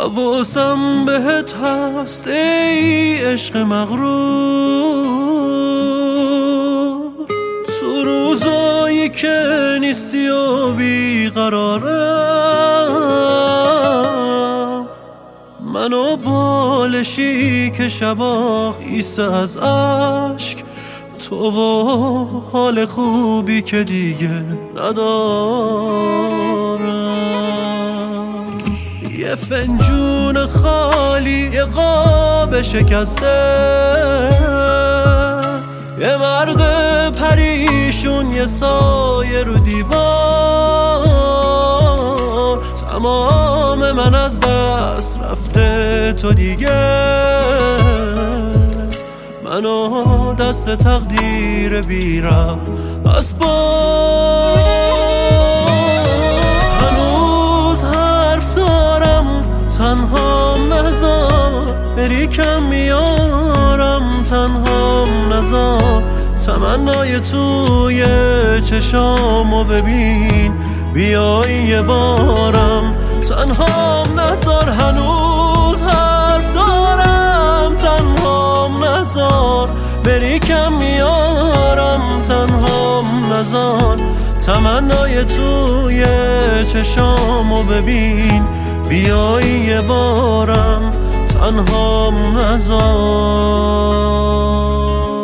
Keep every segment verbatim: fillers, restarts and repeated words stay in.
حواسم بهت هست ای عشق مغرور، تو روزایی که نیستی و بیقرارم، منو بالشی که شبا خیسه از عشق، تو و حال خوبی که دیگه ندارم. یه فنجون خالی، یه قاب شکسته، یه مرد پریشون، یه سایه رو دیوار، تمام من از دست رفته، تو دیگه منو دست تقدیر بیرم بس با. هنوز حرف دارم تنهام نذار، بری کم میارم تنهام نذار، تمنای توی چشامو ببین، بیای یه بارم تنهام نذار. هنوز حرف دارم تنهام نذار، بری کم میارم تنهام نذار، تمنای توی چشامو ببین، بیای یه بارم تنهام نذار.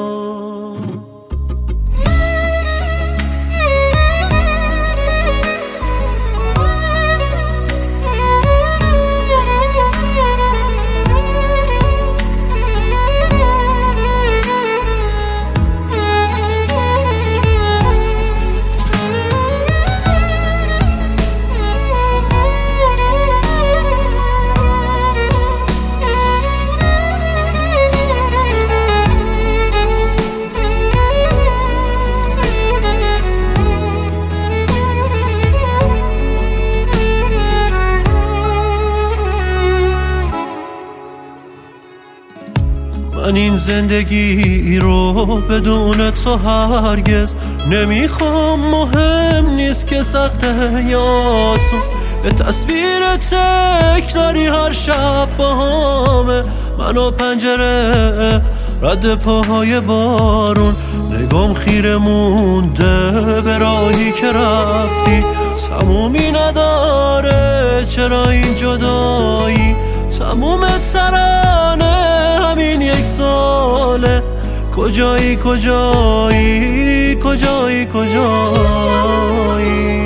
من این زندگی رو بدون تو هرگز نمیخوام، مهم نیست که سخته یا آسون، به تصویر تکراری هر شب با همه، من و پنجره رد پاهای بارون، نگام خیره مونده به راهی که رفتی، تمومی نداره چرا این جدایی، تموم ترانه همین یک ساله، کجایی کجایی کجایی کجایی.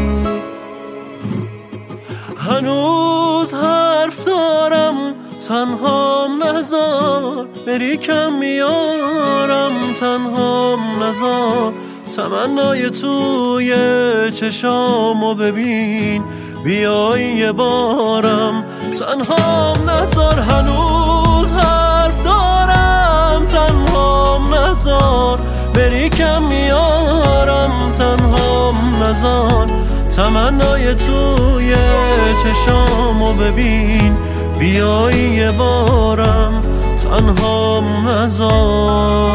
هنوز حرف دارم تنهام نذار، بری کم میارم تنهام نذار، تمنای توی چشامو ببین، بیای یه بارم تنهام نذار. هنوز حرف دارم تنهام نذار، بری کم میارم تنهام نذار، تمنای توی چشامو ببین، بیای یه بارم تنهام نذار.